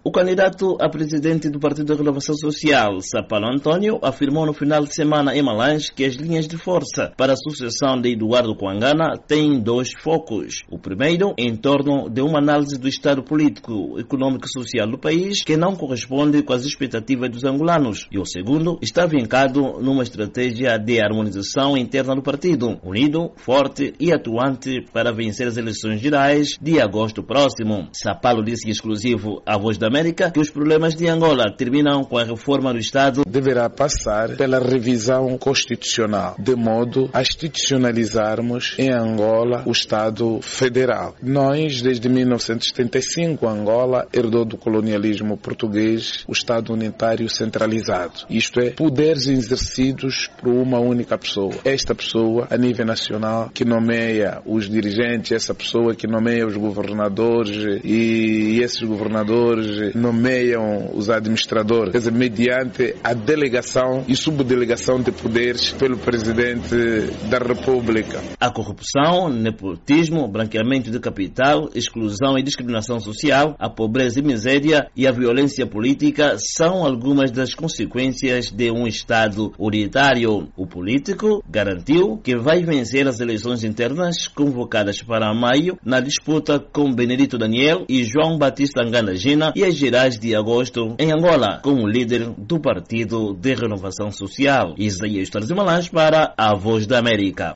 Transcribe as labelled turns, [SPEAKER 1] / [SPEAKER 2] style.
[SPEAKER 1] O candidato a presidente do Partido da Renovação Social, Sapalo António, afirmou no final de semana em Malange que as linhas de força para a sucessão de Eduardo Coangana têm dois focos. O primeiro, em torno de uma análise do estado político, econômico e social do país, que não corresponde com as expectativas dos angolanos. E o segundo, está vincado numa estratégia de harmonização interna do partido, unido, forte e atuante para vencer as eleições gerais de agosto próximo. Sapalo disse em exclusivo à Voz da América que os problemas de Angola terminam com a reforma do Estado.
[SPEAKER 2] Deverá passar pela revisão constitucional, de modo a institucionalizarmos em Angola o Estado federal. Nós, desde 1975, Angola herdou do colonialismo português o Estado unitário centralizado. Isto é, poderes exercidos por uma única pessoa. Esta pessoa, a nível nacional, que nomeia os dirigentes, essa pessoa que nomeia os governadores e esses governadores nomeiam os administradores, quer dizer, mediante a delegação e subdelegação de poderes pelo Presidente da República.
[SPEAKER 1] A corrupção, nepotismo, branqueamento de capital, exclusão e discriminação social, a pobreza e miséria e a violência política são algumas das consequências de um Estado unitário. O político garantiu que vai vencer as eleições internas convocadas para maio na disputa com Benedito Daniel e João Batista Nganda Gina e as gerais de agosto em Angola, como líder do Partido de Renovação Social. Isaías Torres de Malange para a Voz da América.